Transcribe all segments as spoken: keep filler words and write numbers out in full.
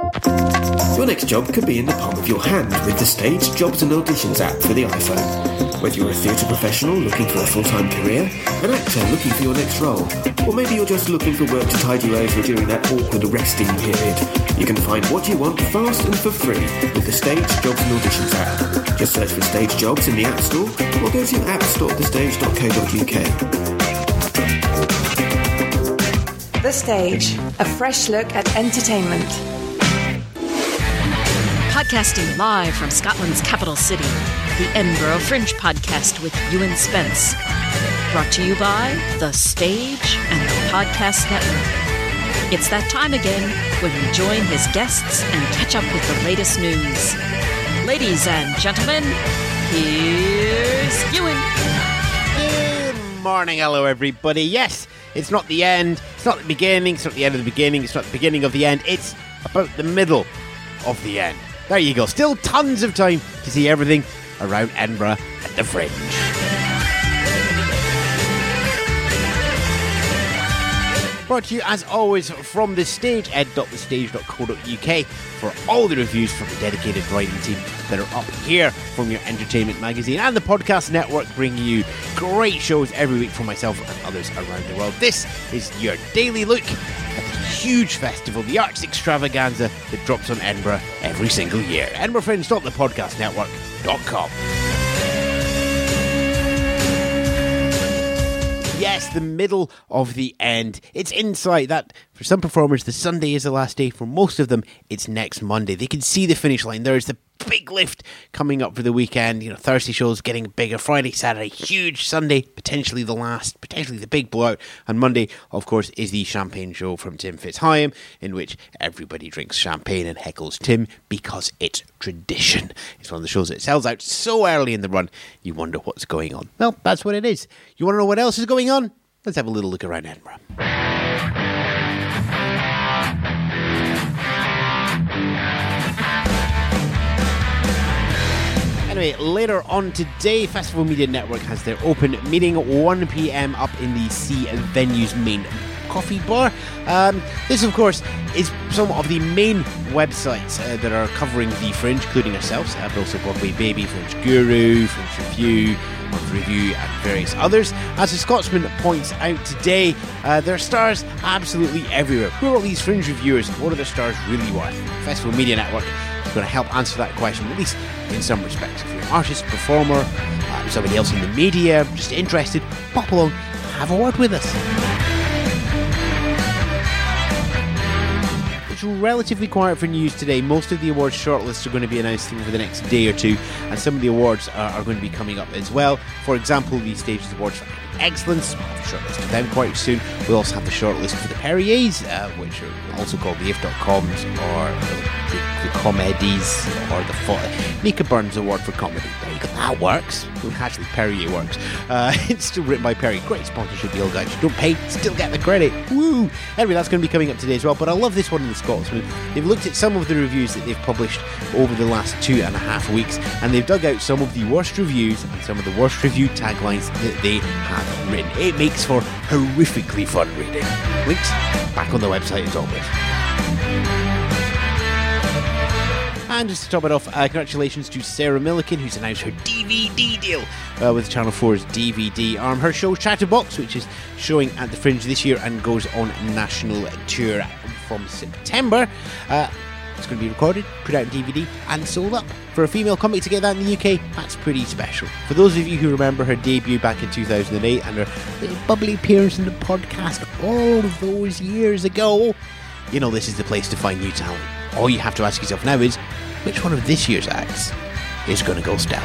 Your next job could be in the palm of your hand with the Stage Jobs and Auditions app for the iPhone. Whether you're a theatre professional looking for a full-time career, an actor looking for your next role, or maybe you're just looking for work to tide you over during that awkward resting period, you can find what you want fast and for free with the Stage Jobs and Auditions app. Just search for Stage Jobs in the App Store or go to app dot the stage dot co dot uk. The Stage, a fresh look at entertainment. Podcasting live from Scotland's capital city, the Edinburgh Fringe Podcast with Ewan Spence. Brought to you by The Stage and the Podcast Network. It's that time again when we join his guests and catch up with the latest news. Ladies and gentlemen, here's Ewan. Good morning, hello everybody. Yes, it's not the end, it's not the beginning, it's not the end of the beginning, it's not the beginning of the end, it's about the middle of the end. There you go. Still tons of time to see everything around Edinburgh at the Fringe. Brought to you, as always, from The Stage, ed dot the stage dot co dot uk, for all the reviews from the dedicated writing team that are up here from your entertainment magazine, and the Podcast Network, bringing you great shows every week from myself and others around the world. This is your daily look at the huge festival, the Arts Extravaganza, that drops on Edinburgh every single year. edinburgh fringe dot the podcast network dot com. Yes, the middle of the end. It's inside that. For some performers, the Sunday is the last day. For most of them, it's next Monday. They can see the finish line. There's the big lift coming up for the weekend. You know, Thursday shows getting bigger. Friday, Saturday, huge. Sunday, potentially the last, potentially the big blowout. And Monday, of course, is the champagne show from Tim Fitzhyam, in which everybody drinks champagne and heckles Tim because it's tradition. It's one of the shows that sells out so early in the run, you wonder what's going on. Well, that's what it is. You want to know what else is going on? Let's have a little look around Edinburgh. Anyway, later on today, Festival Media Network has their open meeting at one p.m. up in the C Venue's main coffee bar. Um, this, of course, is some of the main websites uh, that are covering the Fringe, including ourselves, uh, but also Broadway Baby, Fringe Guru, Fringe Review, Month Review, and various others. As the Scotsman points out today, uh, there are stars absolutely everywhere. Who are all these Fringe reviewers? What are their stars really worth? Festival Media Network is going to help answer that question, at least in some respects. If you're an artist, performer, uh, somebody else in the media, just interested, pop along, have a word with us. It's relatively quiet for news today. Most of the awards shortlists are going to be announced over the next day or two, and some of the awards are, are going to be coming up as well. For example, the Stages Awards for Excellence, we'll have a shortlist of them quite soon. We'll also have the shortlist for the Perriers, uh, which are also called the if dot coms, or the, the Comedies, or the Fo- Mika Burns Award for Comedy. There you go, that works. Actually, Perrier works. Uh, it's still written by Perry. Great sponsorship deal, guys. You don't pay, still get the credit. Woo! Anyway, that's going to be coming up today as well. But I love this one in the Scotsman. They've looked at some of the reviews that they've published over the last two and a half weeks, and they've dug out some of the worst reviews and some of the worst review taglines that they have written. It makes for horrifically fun reading. Links back on the website as always. And just to top it off, uh, congratulations to Sarah Millican, who's announced her D V D deal uh, with Channel four's D V D arm. Her show Chatterbox, which is showing at the Fringe this year and goes on national tour from September. Uh, it's going to be recorded, put out in D V D, and sold up. For a female comic to get that in the U K, that's pretty special. For those of you who remember her debut back in two thousand eight and her little bubbly appearance in the podcast all of those years ago, you know this is the place to find new talent. All you have to ask yourself now is, which one of this year's acts is going to go stellar?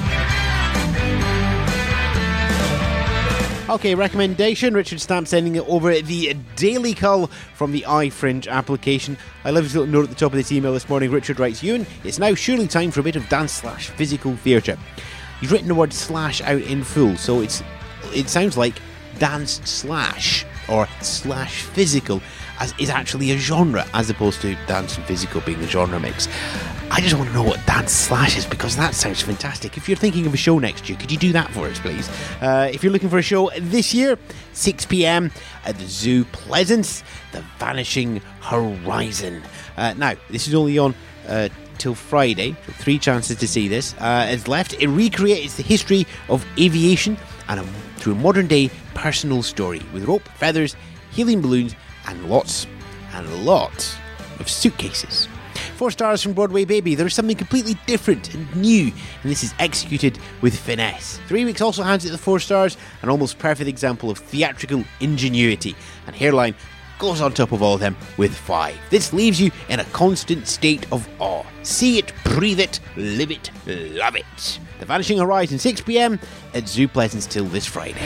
Okay, recommendation. Richard Stamp sending it over the Daily Cull from the iFringe application. I love his little note at the top of this email this morning. Richard writes, Ewan, it's now surely time for a bit of dance slash physical theatre. He's written the word slash out in full, so it's it sounds like dance slash or slash physical as is actually a genre, as opposed to dance and physical being the genre mix. I just want to know what dance slash is, because that sounds fantastic. If you're thinking of a show next year, could you do that for us, please? Uh, if you're looking for a show this year, six p.m. at the Zoo Pleasance, The Vanishing Horizon. Uh, now, this is only on uh, till Friday, so three chances to see this. Uh, is left. It recreates the history of aviation and a, through a modern-day personal story with rope, feathers, helium balloons, and lots and lots of suitcases. Four stars from Broadway Baby. There is something completely different and new, and this is executed with finesse. Three Weeks also hands it the four stars, an almost perfect example of theatrical ingenuity, and Hairline goes on top of all of them with five. This leaves you in a constant state of awe. See it, breathe it, live it, love it. The Vanishing Horizon, six p.m. at Zoo Pleasance till this Friday.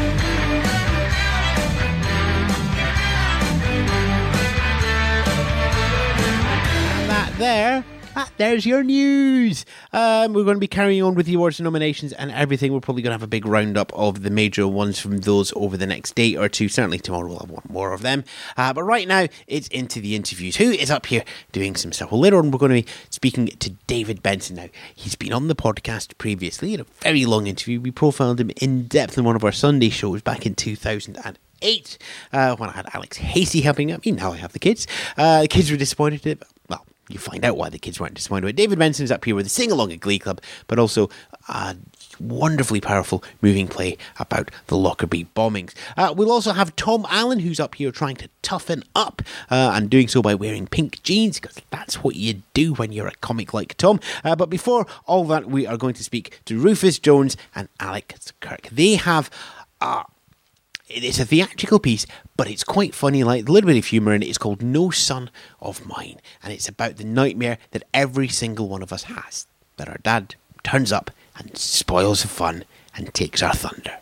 There, ah, there's your news. Um, we're going to be carrying on with the awards and nominations and everything. We're probably going to have a big roundup of the major ones from those over the next day or two. Certainly tomorrow we'll have one more of them. Uh, but right now, it's into the interviews. Who is up here doing some stuff? Well, later on, we're going to be speaking to David Benson now. He's been on the podcast previously in a very long interview. We profiled him in depth in one of our Sunday shows back in two thousand eight uh, when I had Alex Hasey helping me. Now I have the kids. Uh, the kids were disappointed at it. Well, you find out why the kids weren't disappointed. David Benson is up here with a sing-along at Glee Club, but also a wonderfully powerful moving play about the Lockerbie bombings. Uh, we'll also have Tom Allen, who's up here trying to toughen up, uh, and doing so by wearing pink jeans, because that's what you do when you're a comic like Tom. Uh, but before all that, we are going to speak to Rufus Jones and Alex Kirk. They have... Uh, It's a theatrical piece, but it's quite funny, like a little bit of humour in it. It's called No Son of Mine, and it's about the nightmare that every single one of us has, that our dad turns up and spoils the fun and takes our thunder.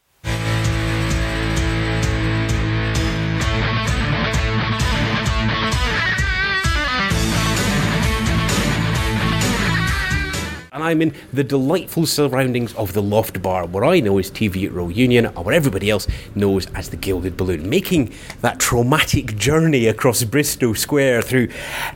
And I'm in the delightful surroundings of the Loft Bar, where I know is T V at Row Union, or where everybody else knows as the Gilded Balloon, making that traumatic journey across Bristow Square through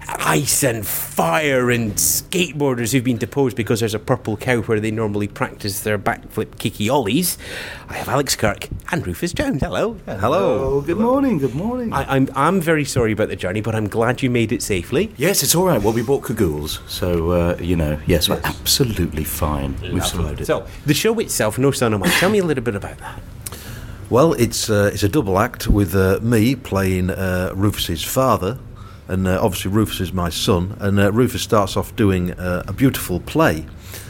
ice and fire and skateboarders who've been deposed because there's a purple cow where they normally practice their backflip kicky ollies. I have Alex Kirk and Rufus Jones. Hello. Hello. Hello. Good morning. Good morning. I, I'm I'm very sorry about the journey, but I'm glad you made it safely. Yes, it's all right. Well, we bought cagoules, so uh, you know, yes, we're absolutely fine. We've survived it. So, the show itself, No Son of Mine. Tell me a little bit about that. Well, it's uh, it's a double act with uh, me playing uh, Rufus's father, and uh, obviously Rufus is my son. And uh, Rufus starts off doing uh, a beautiful play.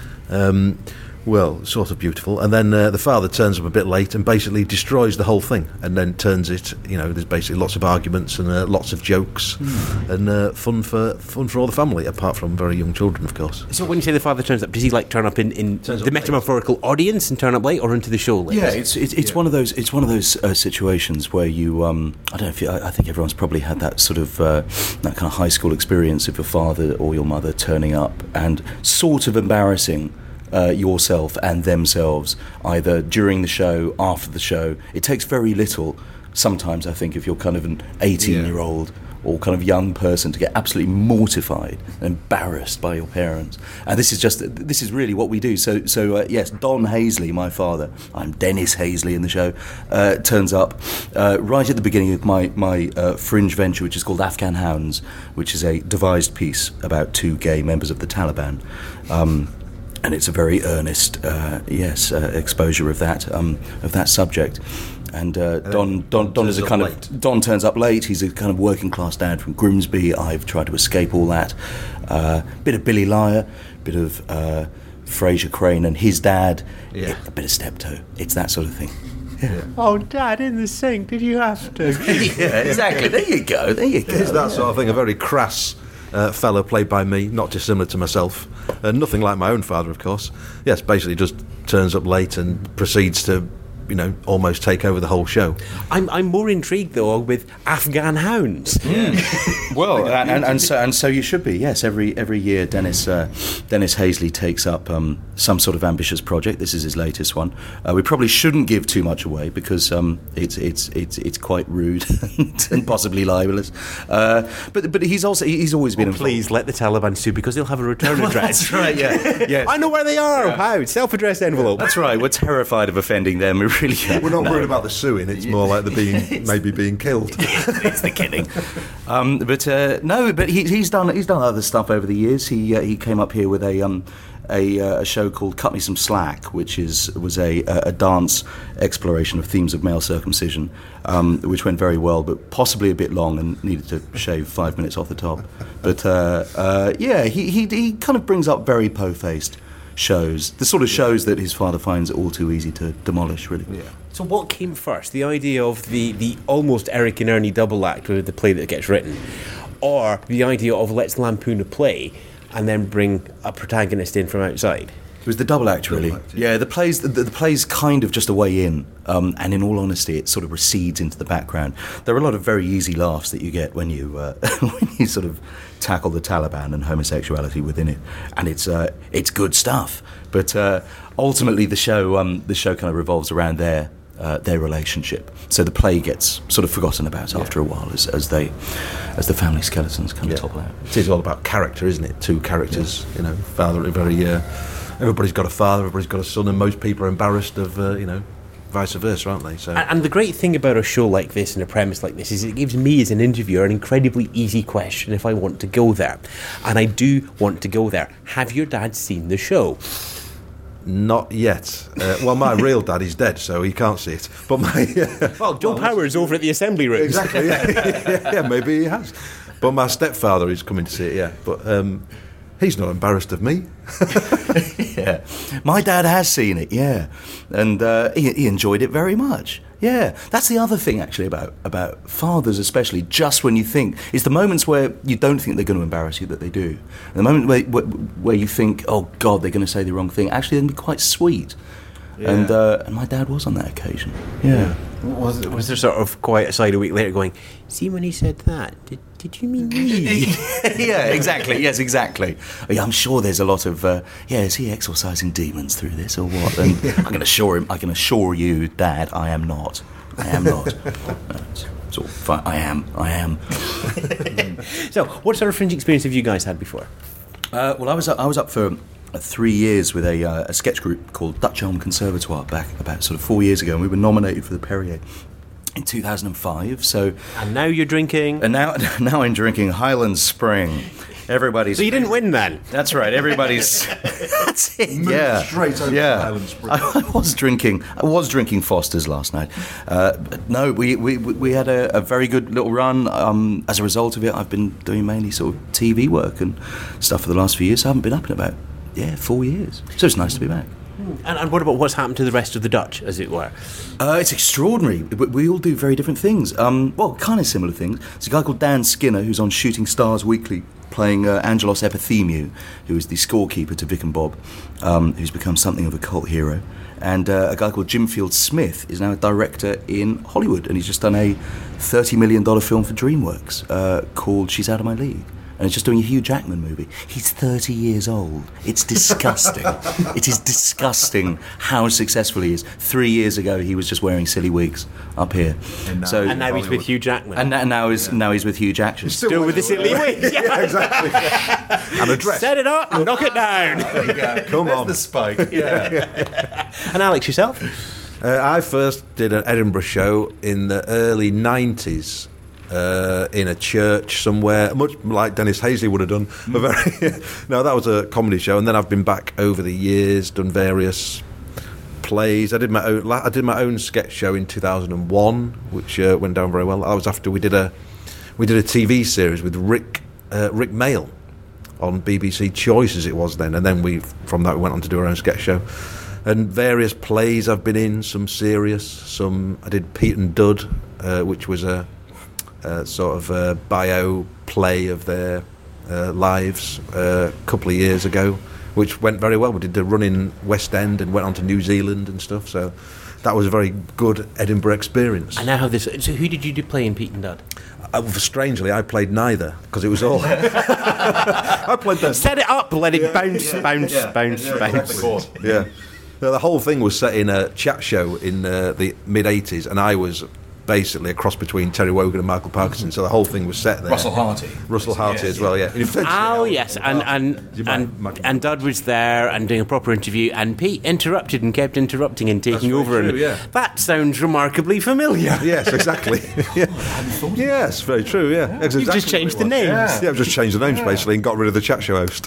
Um, Well, sort of beautiful. And then uh, the father turns up a bit late and basically destroys the whole thing, and then turns it, you know, there's basically lots of arguments and uh, lots of jokes mm. and uh, fun for fun for all the family, apart from very young children, of course. So when you say the father turns up, does he like turn up in, in the metamorphorical late. audience and turn up late, or into the show late? Yeah, it's it's, it's yeah. one of those it's one of those uh, situations where you um, I don't know if you, I, I think everyone's probably had that sort of uh, that kind of high school experience of your father or your mother turning up and sort of embarrassing Uh, yourself and themselves, either during the show, after the show. It takes very little, sometimes, I think, if you're kind of an eighteen-year-old yeah. or kind of young person, to get absolutely mortified and embarrassed by your parents. And this is just, this is really what we do. So, so uh, yes, Don Hazley, my father, I'm Dennis Hazley in the show, uh, turns up uh, right at the beginning of my, my uh, fringe venture, which is called Afghan Hounds, which is a devised piece about two gay members of the Taliban. Um, And it's a very earnest, uh, yes, uh, exposure of that um, of that subject. And uh, Don Don Don is a kind of Don turns up late. He's a kind of working class dad from Grimsby. I've tried to escape all that. Uh, bit of Billy Liar, bit of uh, Fraser Crane and his dad. Yeah. It, a bit of Steptoe. It's that sort of thing. Yeah. Oh, Dad, in the sink, did you have to? Yeah, exactly. There you go. There you go. It's that sort of thing. A very crass Uh, fellow played by me, not dissimilar to myself. Uh, nothing like my own father, of course. Yes, basically just turns up late and proceeds to, you know, almost take over the whole show. I'm I'm more intrigued though with Afghan Hounds. Yeah. Well, and, and, and so and so you should be. Yes, every every year Dennis uh, Dennis Hazley takes up um, some sort of ambitious project. This is his latest one. Uh, we probably shouldn't give too much away because um, it's it's it's it's quite rude and possibly libelous. Uh, but but he's also he's always been. Oh, please let the Taliban sue, because they'll have a return address. That's right. Yeah. Yes. I know where they are. Yeah. How? Self-addressed envelope. That's right. We're terrified of offending them. We really. We're not no. worried about the suing. It's more like the being maybe being killed. It's the killing. Um, but uh, no, but he, he's done he's done other stuff over the years. He uh, he came up here with a um, a, uh, a show called Cut Me Some Slack, which is was a a dance exploration of themes of male circumcision, um, which went very well, but possibly a bit long and needed to shave five minutes off the top. But uh, uh, yeah, he, he he kind of brings up very po-faced shows, the sort of shows that his father finds it all too easy to demolish, really. Yeah. So what came first? The idea of the, the almost Eric and Ernie double act with the play that gets written, or the idea of let's lampoon a play and then bring a protagonist in from outside? It was the double act, really. Double act, yeah. yeah, the plays the, the play's kind of just a way in, um, and in all honesty, it sort of recedes into the background. There are a lot of very easy laughs that you get when you uh, when you sort of tackle the Taliban and homosexuality within it, and it's uh, it's good stuff. But uh, ultimately, the show um, the show kind of revolves around their uh, their relationship. So the play gets sort of forgotten about yeah. after a while as, as they as the family skeletons kind of yeah. topple out. It is all about character, isn't it? Two characters, yeah. you know, father very. Uh, Everybody's got a father, everybody's got a son, and most people are embarrassed of, uh, you know, vice versa, aren't they? So, and, and the great thing about a show like this and a premise like this is it gives me as an interviewer an incredibly easy question if I want to go there. And I do want to go there. Have your dad seen the show? Not yet. Uh, well, my real dad is dead, so he can't see it. But my... Uh, well, Joe well, Powers over at the Assembly Rooms. Exactly, yeah, yeah, yeah, maybe he has. But my stepfather is coming to see it, yeah. But... Um, he's not embarrassed of me. Yeah, my dad has seen it. Yeah, and uh, he, he enjoyed it very much. Yeah, that's the other thing actually about about fathers, especially. Just when you think it's the moments where you don't think they're going to embarrass you that they do. And the moment where where, where you think, oh God, they're going to say the wrong thing. Actually, they can be quite sweet. Yeah. And uh, and my dad was on that occasion. Yeah. yeah. Was was there sort of quiet aside a week later going, see when he said that, did did you mean me? Yeah, exactly. Yes, exactly. Yeah, I'm sure there's a lot of uh, yeah. Is he exorcising demons through this or what? And I can assure him. I can assure you, Dad, I am not. I am not. It's, it's all fine. I am. I am. So, what sort of fringe experience have you guys had before? Uh, well, I was I was up for. Three years with a, uh, a sketch group called Dutch Elm Conservatoire back about sort of four years ago, and we were nominated for the Perrier in two thousand five. So, and now you're drinking, and now now I'm drinking Highland Spring. Everybody's. So you didn't win then? That's right. Everybody's. That's it. Moved yeah. Straight over yeah. to Highland Spring. I, I was drinking. I was drinking Foster's last night. Uh, but no, we, we we had a, a very good little run. Um, as a result of it, I've been doing mainly sort of T V work and stuff for the last few years. I haven't been up in about. Yeah, four years. So it's nice to be back. And, and what about what's happened to the rest of the Dutch, as it were? Uh, it's extraordinary. We, we all do very different things. Um, well, kind of similar things. There's a guy called Dan Skinner who's on Shooting Stars Weekly playing uh, Angelos Epithemiou, who is the scorekeeper to Vic and Bob, um, who's become something of a cult hero. And uh, a guy called Jim Field Smith is now a director in Hollywood, and he's just done a thirty million dollars film for DreamWorks uh, called She's Out of My League. And he's just doing a Hugh Jackman movie. He's thirty years old. It's disgusting. It is disgusting how successful he is. Three years ago, he was just wearing silly wigs up here. And now, so, and now he's with Hugh Jackman. And now, now, he's, yeah. now he's with Hugh Jackman. Still, Still with the silly wigs. Yeah, yeah, exactly. And a dress. Set it up and knock it down. There you go. Come There's on. the spike. Yeah. yeah. And Alex, yourself? Uh, I first did an Edinburgh show in the early nineties. Uh, in a church somewhere, much like Dennis Hazley would have done. Mm. A very no, that was a comedy show, and then I've been back over the years, done various plays. I did my own. I did my own sketch show in two thousand one, which uh, went down very well. That was after we did a we did a T V series with Rick uh, Rick Mail on B B C Choice, as it was then, and then we from that we went on to do our own sketch show. And various plays I've been in, some serious, some I did Pete and Dud, uh, which was a Uh, sort of a bio play of their uh, lives uh, a couple of years ago, which went very well. We did a run in West End and went on to New Zealand and stuff, so that was a very good Edinburgh experience. And now how this. So who did you do play in Pete and Dud? Uh, strangely, I played neither, because it was all... I played the... Set it up, let it yeah, bounce, yeah, bounce, yeah, bounce, yeah, bounce. Exactly. Yeah. No, the whole thing was set in a chat show in uh, the mid-eighties, and I was basically a cross between Terry Wogan and Michael Parkinson, so the whole thing was set there. Russell Harty. Russell Harty Yes, as well, yeah. Oh yes, and and You might- and, might- and Dud was there and doing a proper interview, and Pete interrupted and kept interrupting and taking very over. true, and yeah. that sounds remarkably familiar. Yes, exactly. yeah. Yes, very true, yeah. That's You've exactly just changed what the it was. names. Yeah, I've just changed the names basically and got rid of the chat show host.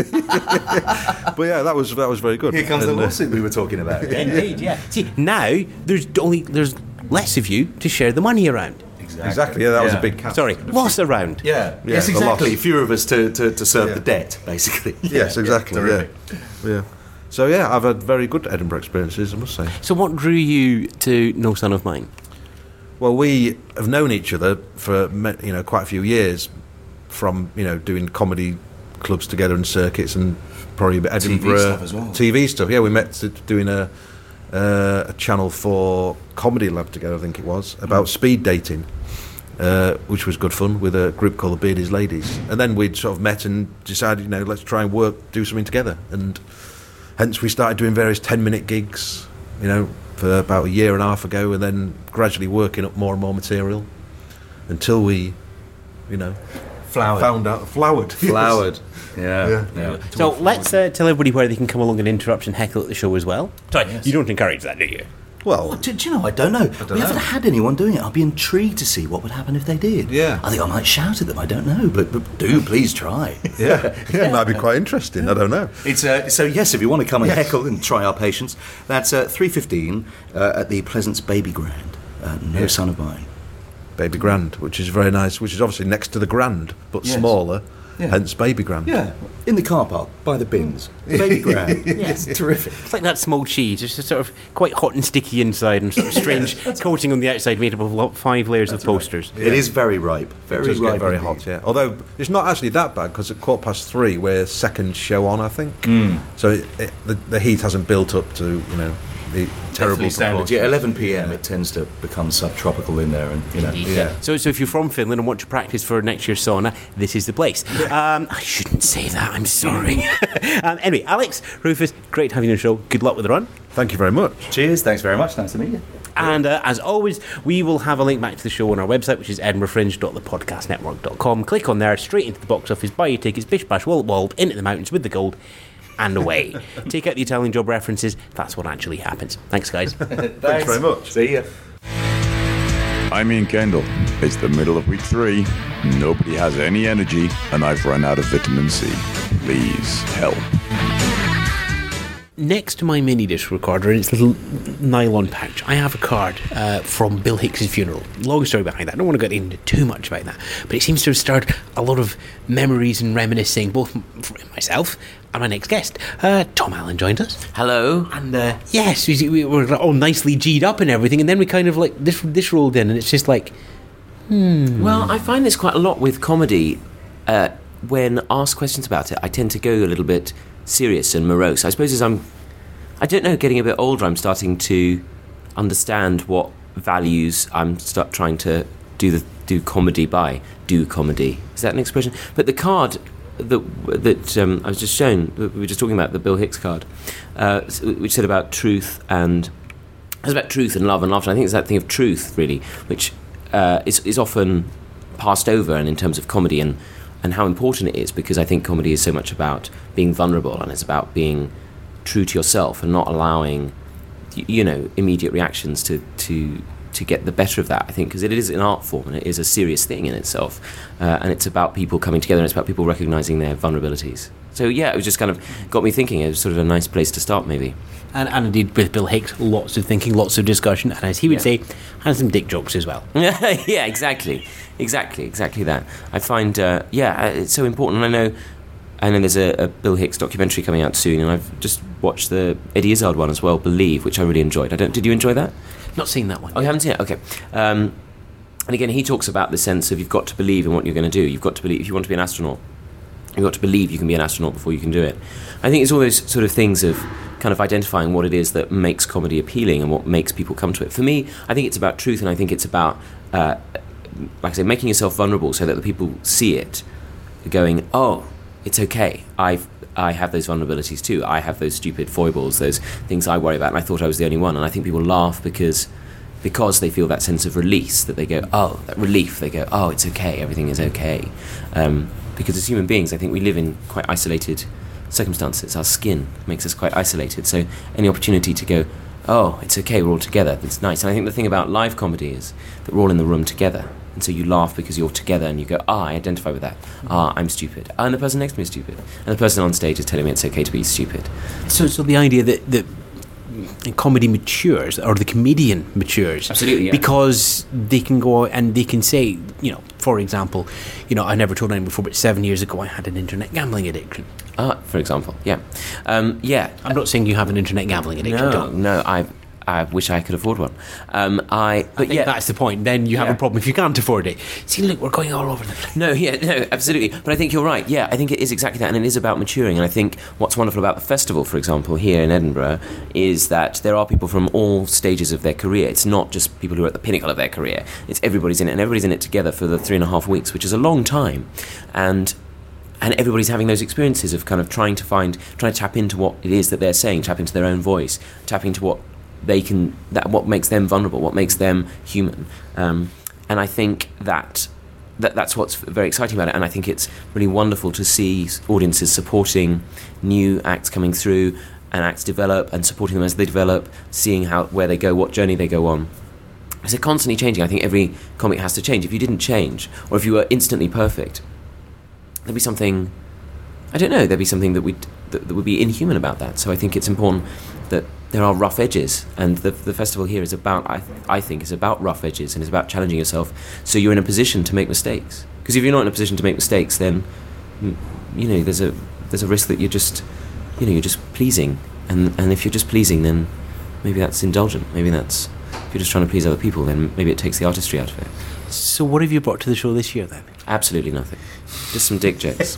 But yeah, that was that was very good. Here comes And, the uh, lawsuit we were talking about. Indeed, yeah. See, now there's only there's less of you to share the money around. Exactly, yeah, that was Yeah. a big catch. Sorry, loss around. Yeah. Yeah, yes, the exactly. loss. Fewer of us to, to, to serve Yeah. the debt, basically. Yes, Yeah, exactly, yeah, yeah. terrific. yeah. So yeah, I've had very good Edinburgh experiences, I must say. So what drew you to No Son of Mine? Well, we have known each other for me- you know quite a few years, from you know doing comedy clubs together and circuits, and probably a bit Edinburgh stuff as well. T V stuff. Yeah, we met to, doing a uh, a Channel four comedy lab together. I think it was about speed dating, uh, which was good fun with a group called the Beardies Ladies. And then we'd sort of met and decided, you know, let's try and work, do something together. And hence we started doing various ten-minute gigs, you know, for about a year and a half ago, and then gradually working up more and more material until we, you know, Flowered. found out flowered. Flowered. Yeah. Yeah. yeah. So let's uh, tell everybody where they can come along and interrupt and heckle at the show as well. Sorry, Yes. you don't encourage that, do you? Well, Do, do you know, I don't know. don't we know. haven't had anyone doing it. I'd be intrigued to see what would happen if they did. Yeah. I think I might shout at them. I don't know. But, but do please try. yeah, yeah, it might be quite interesting. I don't know. It's uh, so yes, if you want to come and heckle and try our patience, that's uh, three fifteen uh, at the Pleasance Baby Grand. Uh, no son of mine. Baby Grand, which is very nice, which is obviously next to the Grand, but Yes. smaller, Yeah. hence Baby Grand. Yeah, in the car park by the bins. The Baby Grand. Yes, terrific. It's like that small cheese. It's just sort of quite hot and sticky inside and sort of strange coating on the outside made up of lo- five layers of posters. It is very ripe. Very It does ripe. get very indeed. hot, yeah. Although it's not actually that bad because at quarter past three we're second show on, I think. So it, it, the, the heat hasn't built up to you know the terrible Definitely standards. proportions. Yeah, eleven p.m. it tends to become subtropical in there, and you know. Yeah. So, so if you're from Finland and want to practice for next year's sauna, this is the place. Um, I shouldn't say that. I'm sorry. um, anyway, Alex, Rufus, great having you on the show. Good luck with the run. Thank you very much. Cheers. Thanks very much. Nice to meet you. And uh, as always, we will have a link back to the show on our website, which is edinburgh fringe dot the podcast network dot com. Click on there, straight into the box office, buy your tickets, bish bash, wallop wallop, into the mountains with the gold, and away. Take out the Italian job references. That's what actually happens. Thanks, guys. Thanks very much. See ya. I'm Ian Kendall. It's the middle of week three. Nobody has any energy, and I've run out of vitamin C. Please help. Next to my mini disc recorder in its little nylon pouch, I have a card uh, from Bill Hicks's funeral. Long story behind that. I don't want to get into too much about that, but it seems to have stirred a lot of memories and reminiscing, both for myself and my next guest. Uh, Tom Allen joined us. Hello. And uh, yes, we, we were all nicely G'd up and everything, and then we kind of like, this this rolled in, and it's just like, Well, I find this quite a lot with comedy. Uh, when asked questions about it, I tend to go a little bit serious and morose. I suppose as I'm, I don't know, getting a bit older, I'm starting to understand what values I'm start trying to do the do comedy by. Do comedy. Is that an expression? But the card that that um, I was just shown, we were just talking about the Bill Hicks card, uh, which said about truth and it was about truth and love and laughter. I think it's that thing of truth, really, which uh, is is often passed over, and in terms of comedy and and how important it is, because I think comedy is so much about being vulnerable, and it's about being true to yourself and not allowing, y- you know, immediate reactions to to to get the better of that. I think because it is an art form and it is a serious thing in itself, uh, and it's about people coming together and it's about people recognizing their vulnerabilities. So yeah, it was just kind of got me thinking. It was sort of a nice place to start, maybe. and, and indeed with Bill Hicks, lots of thinking, lots of discussion, and as he would Yeah. say, and some dick jokes as well. Yeah, exactly, exactly, exactly that. I find, uh, yeah, uh, it's so important. And I know, I know there's a, a Bill Hicks documentary coming out soon, and I've just watched the Eddie Izzard one as well, Believe, which I really enjoyed. I don't. Did you enjoy that? Not seen that one. Oh, you haven't seen it? Okay. Um, and again, he talks about the sense of you've got to believe in what you're going to do. You've got to believe if you want to be an astronaut. You've got to believe you can be an astronaut before you can do it. I think it's all those sort of things of kind of identifying what it is that makes comedy appealing and what makes people come to it. For me, I think it's about truth, and I think it's about, uh, like I say, making yourself vulnerable so that the people see it, going, oh, it's okay. I've I have those vulnerabilities too. I have those stupid foibles, those things I worry about, and I thought I was the only one. And I think people laugh because because they feel that sense of release, that they go, oh, that relief, they go, oh, it's okay, everything is okay. Um, because as human beings, I think we live in quite isolated circumstances. Our skin makes us quite isolated, so any opportunity to go, oh, it's okay, we're all together, it's nice. And I think the thing about live comedy is that we're all in the room together, and so you laugh because you're together, and you go, ah, I identify with that, ah, I'm stupid, ah, and the person next to me is stupid, and the person on stage is telling me it's okay to be stupid. So, so the idea that, that comedy matures, or the comedian matures, absolutely, yeah. because they can go out and they can say, you know, for example, you know, I never told anyone before, but seven years ago I had an internet gambling addiction. Ah, for example, yeah, um, yeah. I'm not saying you have an internet gambling addiction. No, don't. no, I, I wish I could afford one. Um, I, but I think yeah, that's the point. Then you have yeah. a problem if you can't afford it. See, look, we're going all over the place. No, yeah, no, absolutely. But I think you're right. Yeah, I think it is exactly that, and it is about maturing. And I think what's wonderful about the festival, for example, here in Edinburgh, is that there are people from all stages of their career. It's not just people who are at the pinnacle of their career. It's everybody's in it, and everybody's in it together for the three and a half weeks, which is a long time. And and everybody's having those experiences of kind of trying to find, trying to tap into what it is that they're saying, tap into their own voice, tap into what they can, that what makes them vulnerable, what makes them human. Um, and I think that, that that's what's very exciting about it. And I think it's really wonderful to see audiences supporting new acts coming through and acts develop and supporting them as they develop, seeing how where they go, what journey they go on. It's constantly changing. I think every comic has to change. If you didn't change, or if you were instantly perfect, there'd be something, I don't know, there'd be something that, we'd, that, that would be inhuman about that. So I think it's important that there are rough edges, and the, the festival here is about, I, I think, is about rough edges, and is about challenging yourself so you're in a position to make mistakes. Because if you're not in a position to make mistakes, then, you know, there's a there's a risk that you're just, you know, you're just pleasing. And, and if you're just pleasing, then maybe that's indulgent. Maybe that's, if you're just trying to please other people, then maybe it takes the artistry out of it. So what have you brought to the show this year, then? Absolutely nothing. Just some dick jokes.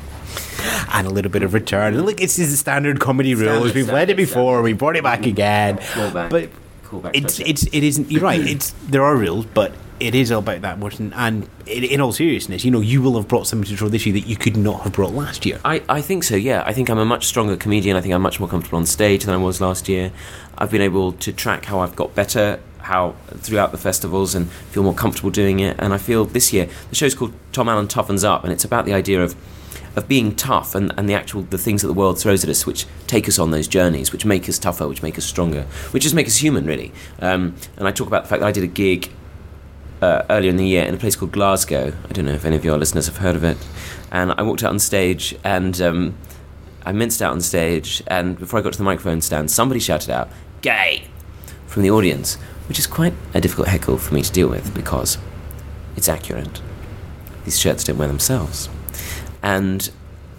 And a little bit of return. And look, it's the standard comedy rules. Standard, We've read it before. We brought it back again. Callback. But Callback it's it's it isn't. You're right. It's there are rules, but it is all about that much. And in, in all seriousness, you know, you will have brought something to the show this year that you could not have brought last year. I, I think so. Yeah, I think I'm a much stronger comedian. I think I'm much more comfortable on stage than I was last year. I've been able to track how I've got better, how throughout the festivals, and feel more comfortable doing it. And I feel this year the show's called Tom Allen Toughens Up, and it's about the idea of of being tough and, and the actual the things that the world throws at us, which take us on those journeys, which make us tougher, which make us stronger, which just make us human, really. Um, and I talk about the fact that I did a gig uh, earlier in the year in a place called Glasgow. I don't know if any of your listeners have heard of it. And I walked out on stage, and um, I minced out on stage, and before I got to the microphone stand, somebody shouted out, "Gay!" from the audience, which is quite a difficult heckle for me to deal with because it's accurate. These shirts don't wear themselves. And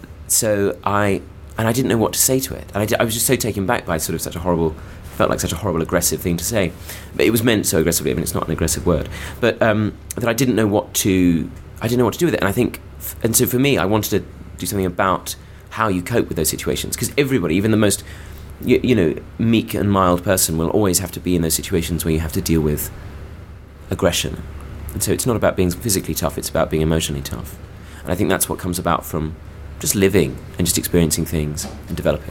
so I and I didn't know what to say to it. And I, did, I was just so taken back by sort of such a horrible, felt like such a horrible, aggressive thing to say. But it was meant so aggressively. I mean, it's not an aggressive word. But um, that I didn't know what to, I didn't know what to do with it. And I think, and so for me, I wanted to do something about how you cope with those situations. Because everybody, even the most, you, you know, meek and mild person will always have to be in those situations where you have to deal with aggression. And so it's not about being physically tough, it's about being emotionally tough. And I think that's what comes about from just living and just experiencing things and developing.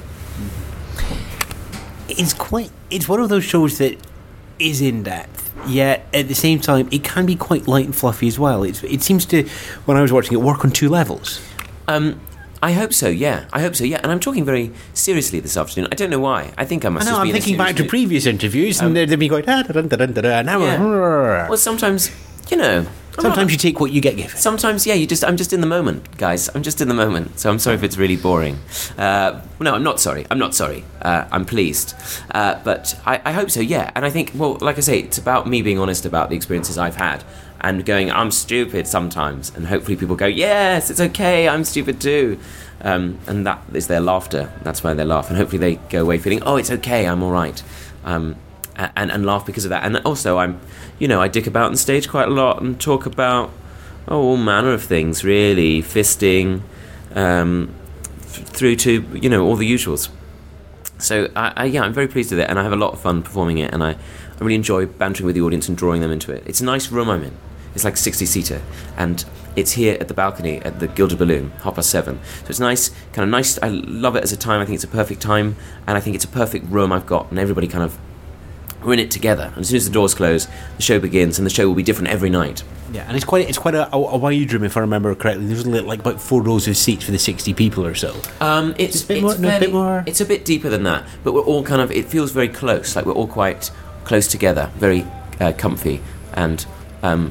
It's quite, it's one of those shows that is in depth, yet at the same time it can be quite light and fluffy as well. It's, it seems to, when I was watching it, work on two levels. Um, I hope so, yeah. I hope so, yeah. And I'm talking very seriously this afternoon. I don't know why. I think I must I know, just be I'm thinking back to previous interviews, um, and they've been going, da, da, da, da, da, da, now yeah. we're... Well, sometimes, you know... Sometimes you take what you get given. Sometimes, yeah, you just. I'm just in the moment, guys. I'm just in the moment. So I'm sorry if it's really boring. Uh, no, I'm not sorry. I'm not sorry. Uh, I'm pleased. Uh, but I, I hope so, yeah. And I think, well, like I say, it's about me being honest about the experiences I've had and going, I'm stupid sometimes. And hopefully people go, yes, it's okay, I'm stupid too. Um, and that is their laughter. That's why they laugh. And hopefully they go away feeling, oh, it's okay, I'm all right. Um, and, and laugh because of that. And also, I'm, you know, I dick about on stage quite a lot and talk about, oh, all manner of things, really, fisting, um, f- through to, you know, all the usuals. So, I, I, yeah, I'm very pleased with it, and I have a lot of fun performing it, and I, I really enjoy bantering with the audience and drawing them into it. It's a nice room I'm in. It's like a sixty-seater, and it's here at the balcony at the Gilded Balloon, half past seven. So it's nice, kind of nice. I love it as a time. I think it's a perfect time, and I think it's a perfect room I've got, and everybody kind of we're in it together. And as soon as the doors close, the show begins, and the show will be different every night. Yeah, and it's quite it's quite a, a, a wide room, if I remember correctly. There's only like about four rows of seats for the sixty people or so. Um, it's, it's a bit it's more. No, a bit more. It's a bit deeper than that, but we're all kind of. It feels very close, like we're all quite close together, very uh, comfy, and um,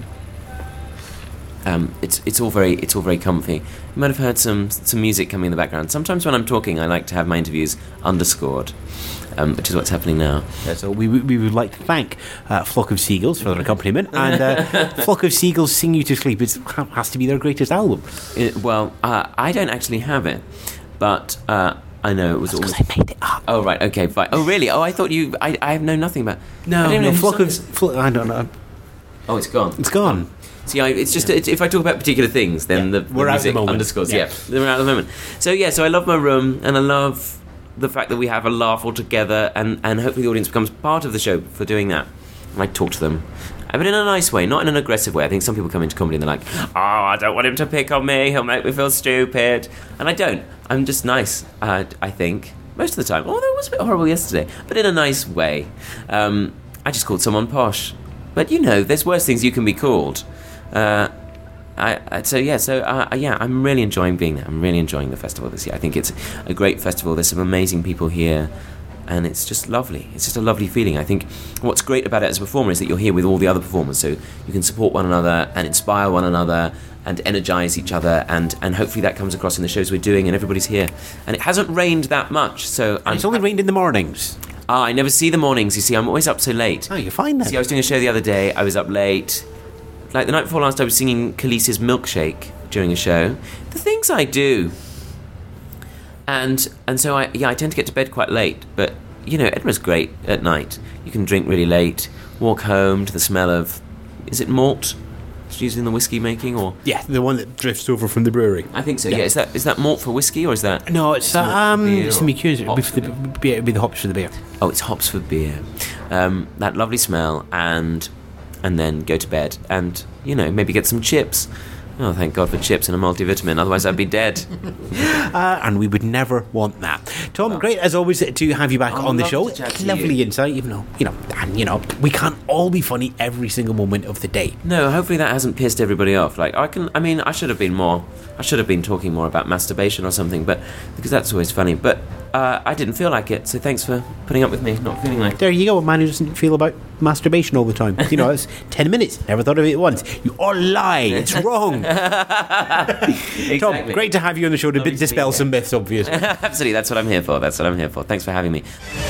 um, it's it's all very it's all very comfy. You might have heard some some music coming in the background. Sometimes when I'm talking, I like to have my interviews underscored. Um, which is what's happening now. Yeah, so we, we would like to thank uh, Flock of Seagulls for their accompaniment, and uh, Flock of Seagulls Sing You to Sleep. It has to be their greatest album. It, well, uh, I don't actually have it, but uh, I know it was That's always... I made it up. Oh, right, okay, fine. Oh, really? Oh, I thought you... I, I know nothing about... No, I don't no, know Flock of... Flo- I don't know. Oh, it's gone. It's gone. See, I, it's just it's, if I talk about particular things, then yeah, the, we're the out music at the moment. underscores. Yeah. yeah, we're out at the moment. So yeah, so I love my room, and I love the fact that we have a laugh all together, and, and hopefully the audience becomes part of the show for doing that. And I talk to them, but in a nice way, not in an aggressive way. I think some people come into comedy and they're like, oh, I don't want him to pick on me, he'll make me feel stupid. And I don't. I'm just nice, uh, I think, most of the time. Although it was a bit horrible yesterday, but in a nice way. Um, I just called someone posh. But, you know, there's worse things you can be called. Uh... I, I, so yeah, so uh, yeah, I'm really enjoying being there. I'm really enjoying the festival this year. I think it's a great festival. There's some amazing people here, and it's just lovely. It's just a lovely feeling. I think what's great about it as a performer is that you're here with all the other performers, so you can support one another and inspire one another and energise each other, and, and hopefully that comes across in the shows we're doing, and everybody's here. And it hasn't rained that much, so I'm, it's only rained in the mornings. Ah, I never see the mornings. You see, I'm always up so late. Oh, you're fine then. See, I was doing a show the other day. I was up late. Like the night before last, I was singing Khaleesi's Milkshake during a show. The things I do. And and so, I yeah, I tend to get to bed quite late. But, you know, Edinburgh's great at night. You can drink really late, walk home to the smell of... Is it malt? It's used in the whiskey making, or... Yeah, the one that drifts over from the brewery. I think so, yeah. yeah. Is that is that malt for whiskey, or is that... No, it's, uh, um, it's the Mercure. It'll be, for the, be, it'll be the hops for the beer. Oh, it's hops for beer. Um, that lovely smell, and... and then go to bed and, you know, maybe get some chips. Oh, thank God for chips and a multivitamin, otherwise I'd be dead. uh, and we would never want that. Tom, oh. great as always to have you back oh, on the show. Lovely you. insight, even though, you know, and, you know, we can't all be funny every single moment of the day. No, hopefully that hasn't pissed everybody off. Like, I can, I mean, I should have been more, I should have been talking more about masturbation or something, but, because that's always funny, but uh, I didn't feel like it, so thanks for putting up with me not feeling like it. There you go, a man who doesn't feel about masturbation all the time. You know, it's ten minutes, never thought of it once. You all lie, it's wrong. Exactly. Tom, great to have you on the show to Lovely dispel to some myths, obviously. Absolutely, that's what I'm here for, that's what I'm here for. Thanks for having me.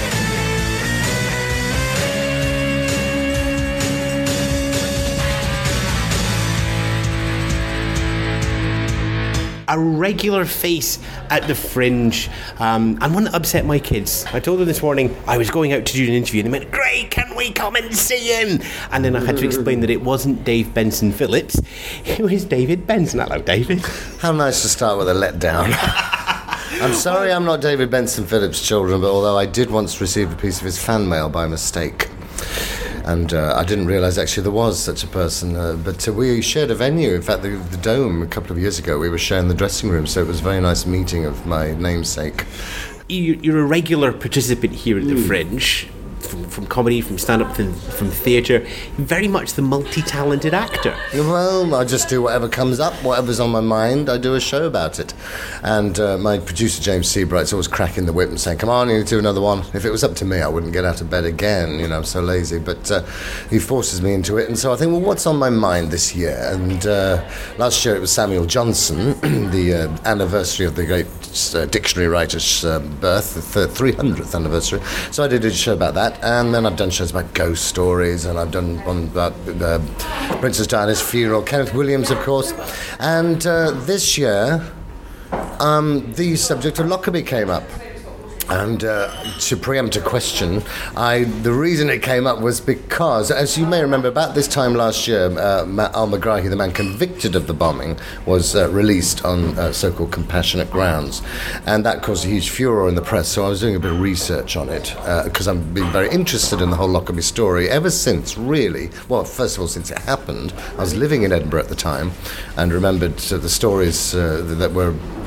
A regular face at the Fringe, um, and one that upset my kids. I told them this morning I was going out to do an interview, and they went, "Great, can we come and see him?" And then I had to explain that it wasn't Dave Benson Phillips, it was David Benson. Hello, David. How nice to start with a letdown. I'm sorry I'm not David Benson Phillips' children, but although I did once receive a piece of his fan mail by mistake. And uh, I didn't realise actually there was such a person. Uh, but uh, we shared a venue. In fact, the, the Dome, a couple of years ago, we were sharing the dressing room, so it was a very nice meeting of my namesake. You're a regular participant here at the mm. Fringe, from, from comedy, from stand-up, from, from theatre. Very much the multi-talented actor. Well, I just do whatever comes up, whatever's on my mind, I do a show about it. And uh, my producer, James Seabright's always cracking the whip and saying, "Come on, you need to do another one." If it was up to me, I wouldn't get out of bed again, you know, I'm so lazy. But uh, he forces me into it, and so I think, well, what's on my mind this year? And uh, last year it was Samuel Johnson, the uh, anniversary of the great uh, dictionary writer's uh, birth, the three hundredth anniversary. So I did a show about that. And then I've done shows about ghost stories, and I've done one about uh, Princess Diana's funeral, Kenneth Williams, of course. And uh, this year, um, the subject of Lockerbie came up. And uh, to preempt a question, I the reason it came up was because, as you may remember, about this time last year, uh, Al Megrahi, the man convicted of the bombing, was uh, released on uh, so-called compassionate grounds. And that caused a huge furor in the press, so I was doing a bit of research on it, because uh, I've been very interested in the whole Lockerbie story ever since, really. Well, first of all, since it happened. I was living in Edinburgh at the time, and remembered uh, the stories uh, that were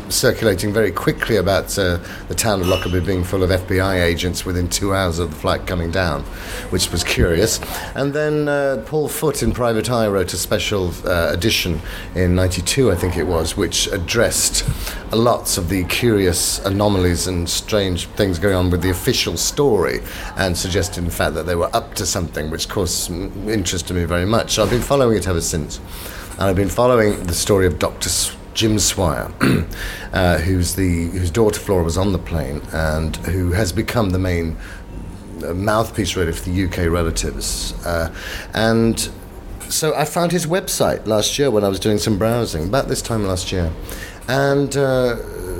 circulating very quickly about uh, the town of Lockerbie being full of F B I agents within two hours of the flight coming down, which was curious. And then uh, Paul Foote in Private Eye wrote a special uh, edition in ninety-two, I think it was, which addressed lots of the curious anomalies and strange things going on with the official story, and suggested, in fact, that they were up to something, which, of course, m- interested me very much. So I've been following it ever since. And I've been following the story of Doctor Jim Swire, uh, who's the whose daughter Flora was on the plane, and who has become the main uh, mouthpiece, really, for the U K relatives. Uh, and so I found his website last year when I was doing some browsing, about this time last year. And uh,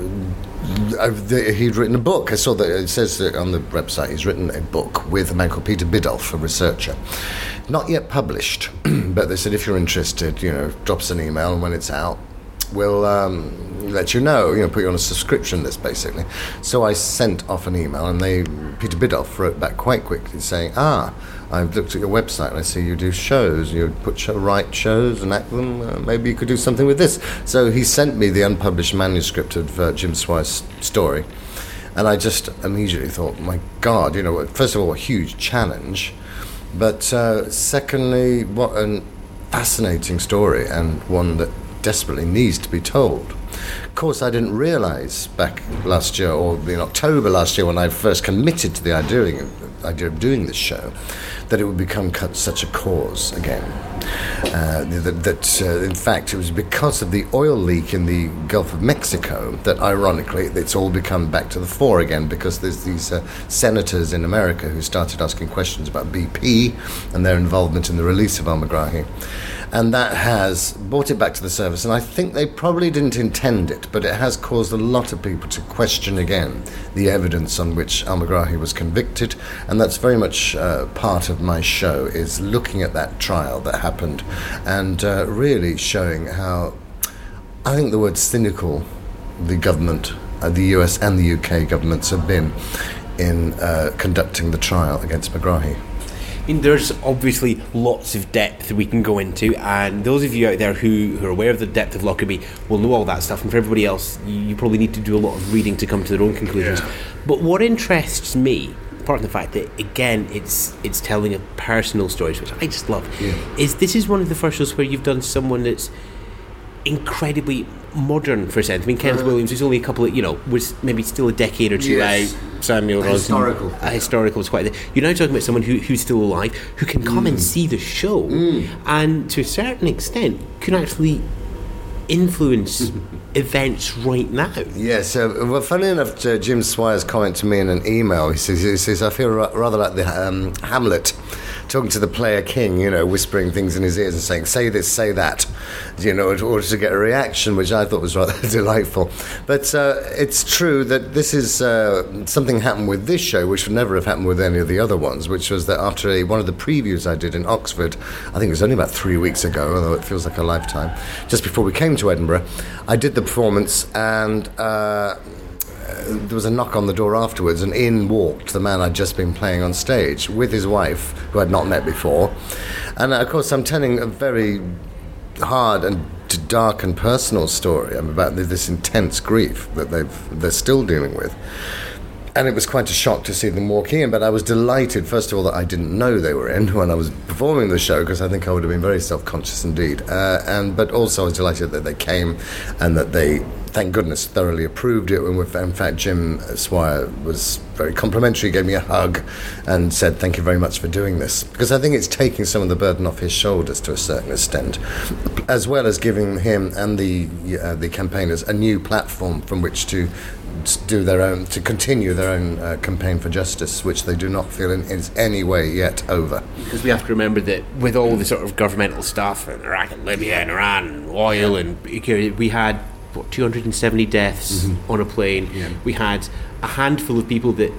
I've, the, he'd written a book. I saw that it says that on the website he's written a book with a man called Peter Biddulph, a researcher. Not yet published, but they said if you're interested, you know, drop us an email, and when it's out, we'll um, let you know, you know, put you on a subscription list, basically. So I sent off an email, and they, Peter Biddulph wrote back quite quickly saying, ah, I've looked at your website, and I see you do shows, you put show, write shows and act them, uh, maybe you could do something with this. So he sent me the unpublished manuscript of uh, Jim Swire's story, and I just immediately thought, my God, you know, first of all, a huge challenge, but uh, secondly, what a fascinating story, and one that desperately needs to be told. Of course, I didn't realise back last year, or in October last year, when I first committed to the idea, idea of doing this show, that it would become such a cause again. Uh, that, that uh, in fact, it was because of the oil leak in the Gulf of Mexico that, ironically, it's all become back to the fore again, because there's these uh, senators in America who started asking questions about B P and their involvement in the release of al-Megrahi. And that has brought it back to the surface, and I think they probably didn't intend it, but it has caused a lot of people to question again the evidence on which al-Megrahi was convicted, and that's very much uh, part of my show, is looking at that trial that happened and uh, really showing how, I think the word cynical, the government, uh, the U S and the U K governments have been in uh, conducting the trial against Megrahi. I mean, there's obviously lots of depth we can go into, and those of you out there who, who are aware of the depth of Lockerbie will know all that stuff, and for everybody else, you, you probably need to do a lot of reading to come to their own conclusions. Yeah. But what interests me, apart from the fact that, again, it's it's telling a personal stories, which I just love, yeah. is this is one of the first shows where you've done someone that's incredibly modern for a sense. I mean, Kenneth uh, Williams is only a couple of, you know, was maybe still a decade or two yes. out. Samuel Rosman, historical. A historical was quite there. You're now talking about someone who, who's still alive, who can come mm. and see the show, mm. and to a certain extent can actually influence events right now. Yes, uh, well, funny enough, uh, Jim Swire's comment to me in an email, he says, he says I feel ra- rather like the um, Hamlet talking to the player king, you know, whispering things in his ears and saying, say this, say that, you know, in order to get a reaction, which I thought was rather delightful. But uh, it's true that this is uh, something happened with this show, which would never have happened with any of the other ones, which was that after a, one of the previews I did in Oxford, I think it was only about three weeks ago, although it feels like a lifetime, just before we came to Edinburgh, I did the performance, and uh, there was a knock on the door afterwards, and in walked the man I'd just been playing on stage with his wife, who I'd not met before. And of course I'm telling a very hard and dark and personal story about this intense grief that they've they're still dealing with. And it was quite a shock to see them walk in, but I was delighted, first of all, that I didn't know they were in when I was performing the show, because I think I would have been very self-conscious indeed. Uh, and But also I was delighted that they came and that they, thank goodness, thoroughly approved it. And with, in fact, Jim Swire was very complimentary, gave me a hug and said, thank you very much for doing this. Because I think it's taking some of the burden off his shoulders to a certain extent, as well as giving him and the, uh, the campaigners a new platform from which to do their own, to continue their own uh, campaign for justice, which they do not feel in, is any way yet over. Because we have to remember that with all the sort of governmental stuff, and Iraq and Libya and Iran and oil, yeah. and we had what, two hundred seventy deaths mm-hmm. on a plane. Yeah. We had a handful of people that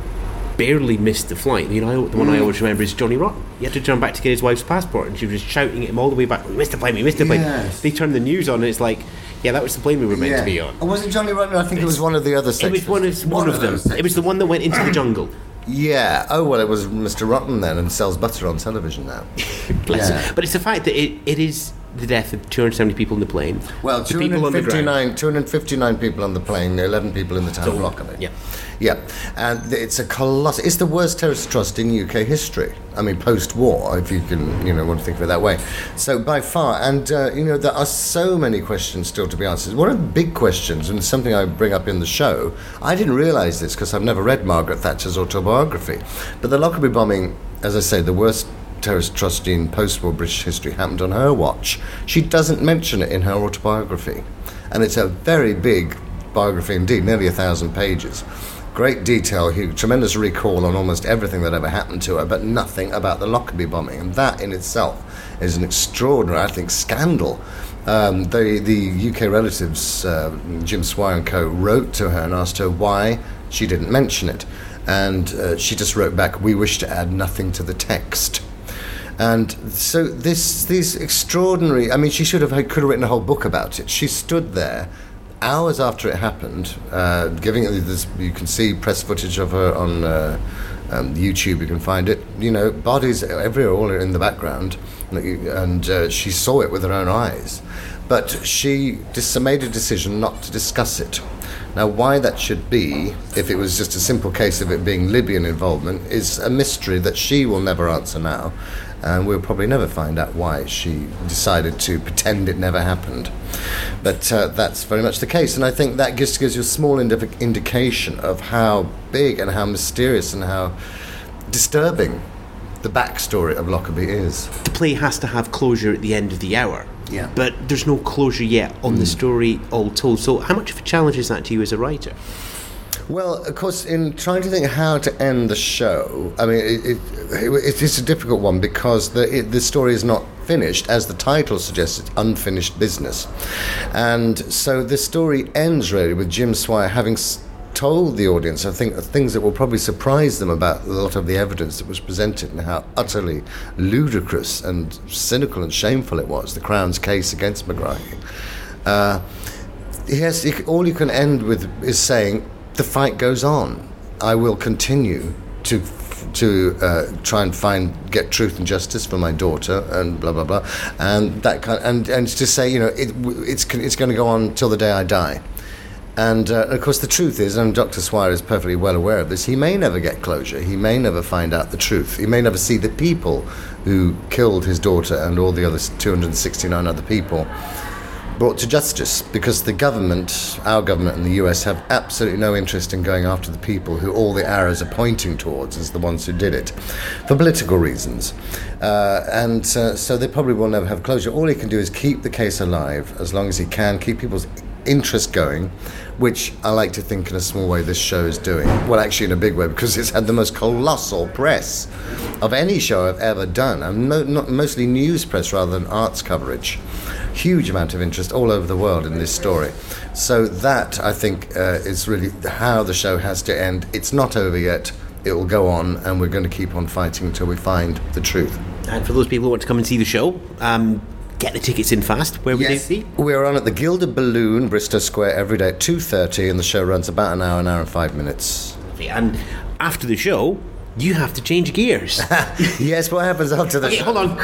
barely missed the flight. You know, the one mm. I always remember is Johnny Rotten. He had to turn back to get his wife's passport, and she was shouting at him all the way back, we missed the plane, we missed the plane. Yes. They turned the news on, and it's like, yeah, that was the plane we were meant yeah. to be on. And was it Johnny Rotten? I think it's, it was one of the other sections. It was one of, one one of, of them. Sections. It was the one that went into the jungle. Yeah. Oh, well, it was Mister Rotten then, and sells butter on television now. Bless yeah. him. But it's the fact that it, it is the death of two hundred seventy people in the plane. Well, the people on the ground. two hundred fifty-nine people on the plane, eleven people in the town So, of Lockerbie. yeah. Yeah, and it's a colossal... It's the worst terrorist atrocity in U K history. I mean, post-war, if you can, you know, want to think of it that way. So, by far, and, uh, you know, there are so many questions still to be answered. One of the big questions, and it's something I bring up in the show, I didn't realise this because I've never read Margaret Thatcher's autobiography, but the Lockerbie bombing, as I say, the worst terrorist atrocity in post-war British history happened on her watch. She doesn't mention it in her autobiography, and it's a very big biography indeed, nearly a thousand pages. Great detail, huge, tremendous recall on almost everything that ever happened to her, but nothing about the Lockerbie bombing, and that in itself is an extraordinary, I think, scandal. Um, the, the U K relatives, uh, Jim Swire and co, wrote to her and asked her why she didn't mention it, and uh, she just wrote back, "We wish to add nothing to the text." And so this, these extraordinary... I mean, she should have could have written a whole book about it. She stood there hours after it happened, uh, giving this. You can see press footage of her on uh, um, YouTube. You can find it. You know, bodies everywhere, all in the background, and uh, she saw it with her own eyes. But she just made a decision not to discuss it. Now, why that should be, if it was just a simple case of it being Libyan involvement, is a mystery that she will never answer now. And we'll probably never find out why she decided to pretend it never happened. But uh, that's very much the case. And I think that just gives you a small indi- indication of how big and how mysterious and how disturbing the backstory of Lockerbie is. The play has to have closure at the end of the hour. Yeah. But there's no closure yet on Mm. the story all told. So how much of a challenge is that to you as a writer? Well, of course, in trying to think how to end the show, I mean, it, it, it, it's a difficult one because the, it, the story is not finished. As the title suggests, it's unfinished business. And so the story ends, really, with Jim Swire having s- told the audience, I think, things that will probably surprise them about a lot of the evidence that was presented and how utterly ludicrous and cynical and shameful it was, the Crown's case against Megrahi. Uh, yes, you, all you can end with is saying, the fight goes on. I will continue to to uh, try and find get truth and justice for my daughter, and blah blah blah, and that kind and and to say, you know, it, it's it's going to go on till the day I die. And uh, of course, the truth is, and Doctor Swire is perfectly well aware of this, he may never get closure. He may never find out the truth. He may never see the people who killed his daughter and all the other two hundred sixty-nine other people brought to justice, because the government, our government and the U S, have absolutely no interest in going after the people who all the arrows are pointing towards as the ones who did it, for political reasons. Uh, and uh, so they probably will never have closure. All he can do is keep the case alive as long as he can, keep people's interest going, which I like to think in a small way this show is doing. Well, actually in a big way, because it's had the most colossal press of any show I've ever done. I'm no, not mostly news press rather than arts coverage. Huge amount of interest all over the world in this story. So that, I think, uh, is really how the show has to end. It's not over yet. It will go on, and we're going to keep on fighting until we find the truth. And for those people who want to come and see the show, um, get the tickets in fast. Where would Yes. they be? We're on at the Gilded Balloon, Bristow Square, every day at two thirty, and the show runs about an hour, an hour and five minutes. And after the show, you have to change gears. Yes, what happens after the Okay, show? hold on.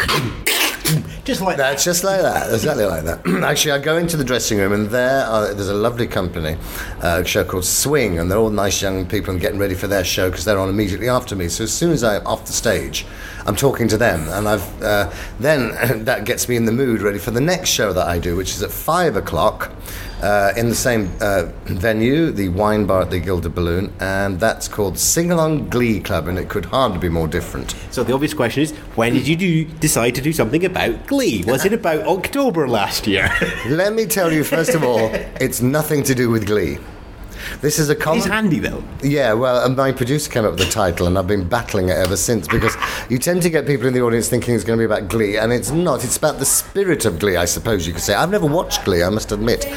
Just like That's just like that, exactly like that. Actually, I go into the dressing room, and there are, there's a lovely company, uh, a show called Swing, and they're all nice young people and getting ready for their show because they're on immediately after me. So as soon as I'm off the stage, I'm talking to them, and I've uh, then that gets me in the mood ready for the next show that I do, which is at five o'clock uh, in the same uh, venue, the wine bar at the Gilded Balloon, and that's called Sing Along Glee Club, and it could hardly be more different. So the obvious question is, when did you do, decide to do something about Glee? Was it about October last year? Let me tell you, first of all, it's nothing to do with Glee. This is a common... It's handy, though. Yeah, well, uh, my producer came up with the title, and I've been battling it ever since, because you tend to get people in the audience thinking it's going to be about Glee, and it's not. It's about the spirit of Glee, I suppose you could say. I've never watched Glee, I must admit.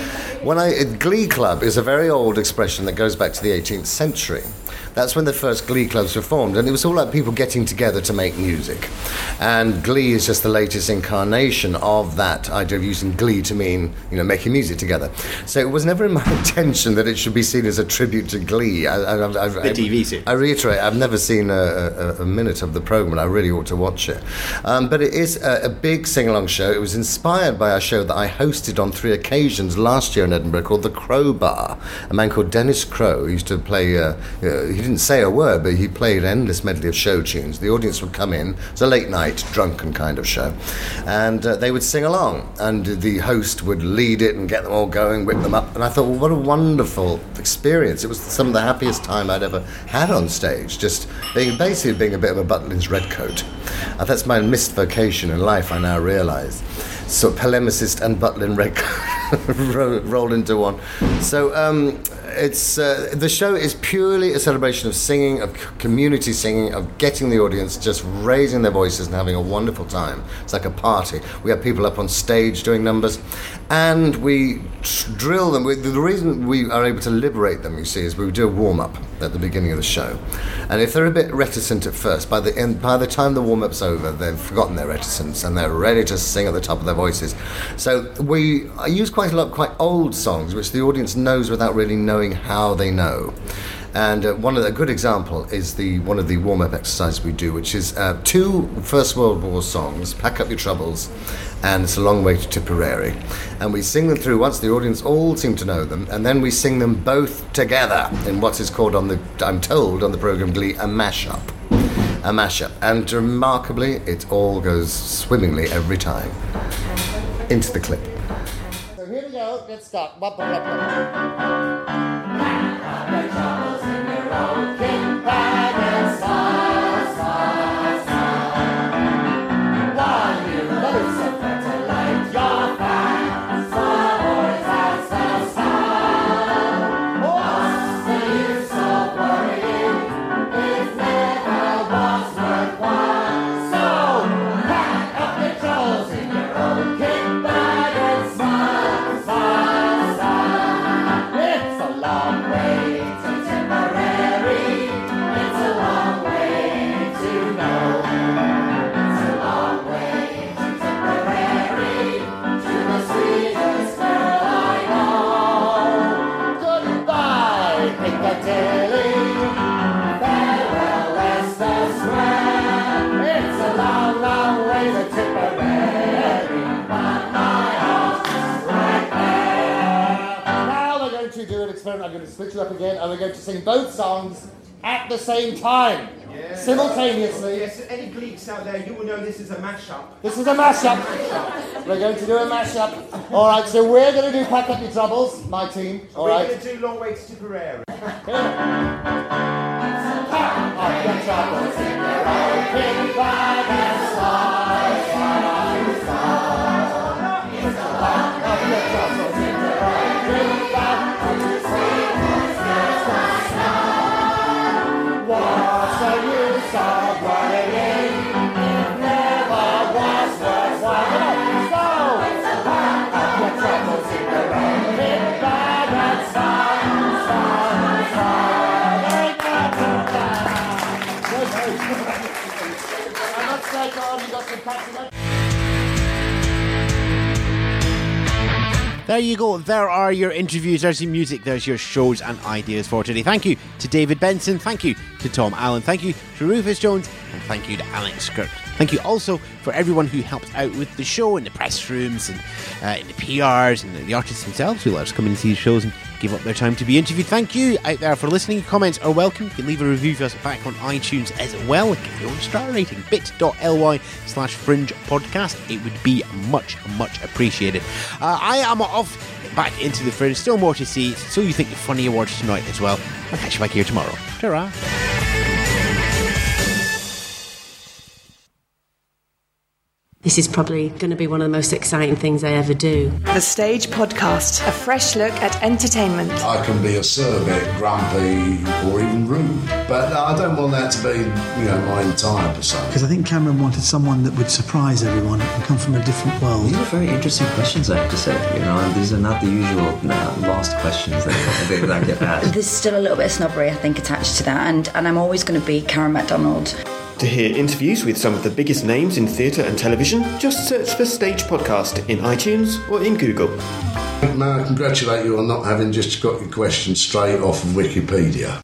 When I Glee Club is a very old expression that goes back to the eighteenth century. That's when the first Glee clubs were formed, and it was all about people getting together to make music. And Glee is just the latest incarnation of that idea of using Glee to mean, you know, making music together. So it was never in my intention that it should be seen as a tribute to Glee. I, I, I, the I, T V series. I reiterate, I've never seen a, a, a minute of the programme, and I really ought to watch it. Um, but it is a, a big sing-along show. It was inspired by a show that I hosted on three occasions last year in Edinburgh called The Crowbar. A man called Dennis Crow used to play, uh, uh, he didn't say a word, but he played an endless medley of show tunes. The audience would come in. It was a late night, drunken kind of show. And uh, they would sing along. And the host would lead it and get them all going, whip them up. And I thought, well, what a wonderful experience. It was some of the happiest time I'd ever had on stage, just being basically being a bit of a Butlin's redcoat. Uh, that's my missed vocation in life, I now realise. So polemicist and Butlin redcoat rolled into one. So um, it's uh, the show is purely a celebration of singing, of community singing, of getting the audience just raising their voices and having a wonderful time. It's like a party. We have people up on stage doing numbers, and we tr- drill them. We, the reason we are able to liberate them, you see, is we do a warm-up at the beginning of the show. And if they're a bit reticent at first, by the end, by the time the warm-up's over, they've forgotten their reticence and they're ready to sing at the top of their voices. So we I use quite a lot of quite old songs, which the audience knows without really knowing how they know. And uh, one of the, a good example is the one of the warm-up exercises we do, which is uh, two First World War songs, Pack Up Your Troubles and It's a Long Way to Tipperary. And we sing them through once, the audience all seem to know them, and then we sing them both together in what is called, on the I'm told, on the programme Glee, a mashup. A mashup. And remarkably, it all goes swimmingly every time. Into the clip. So here we go, let's start. I'm going to switch it up again, and we're going to sing both songs at the same time, yeah. simultaneously. Yes, any Gleeks out there, you will know this is a mashup. This is a mashup. We're going to do a mashup. All right, so we're going to do Pack Up Your Troubles, my team. All we're right. going to do Long Way to Tipperary. Pack up your troubles in your own big bag and slide, slide, slide. Pack up your troubles in your own big bag and slide. What's the use of worrying? It never was worthwhile. So, pack up your troubles in your own big bag and slide, slide, slide. I'm not straight on, you got some catching up. There you go. There are your interviews. There's your music. There's your shows and ideas for today. Thank you to David Benson. Thank you to Tom Allen. Thank you to Rufus Jones. And thank you to Alex Skirt. Thank you also for everyone who helped out with the show in the press rooms and uh, in the P Rs and the artists themselves who let us come in and see the shows and give up their time to be interviewed. Thank you out there for listening. Your comments are welcome. You can leave a review for us back on iTunes as well. Give your own star rating. bit.ly slash fringe podcast. It would be much, much appreciated. Uh, I am off back into the fringe. Still more to see. So You Think You're Funny Awards tonight as well. I'll catch you back here tomorrow. Ta-ra. This is probably going to be one of the most exciting things I ever do. The Stage Podcast, a fresh look at entertainment. I can be acerbic, grumpy, or even rude, but I don't want that to be, you know, my entire persona. Because I think Cameron wanted someone that would surprise everyone and come from a different world. These are very interesting questions, I have to say. You know, these are not the usual uh, lost questions that, that get asked. There's still a little bit of snobbery, I think, attached to that, and, and I'm always going to be Karen MacDonald. To hear interviews with some of the biggest names in theatre and television, just search for Stage Podcast in iTunes or in Google. May I congratulate you on not having just got your questions straight off of Wikipedia.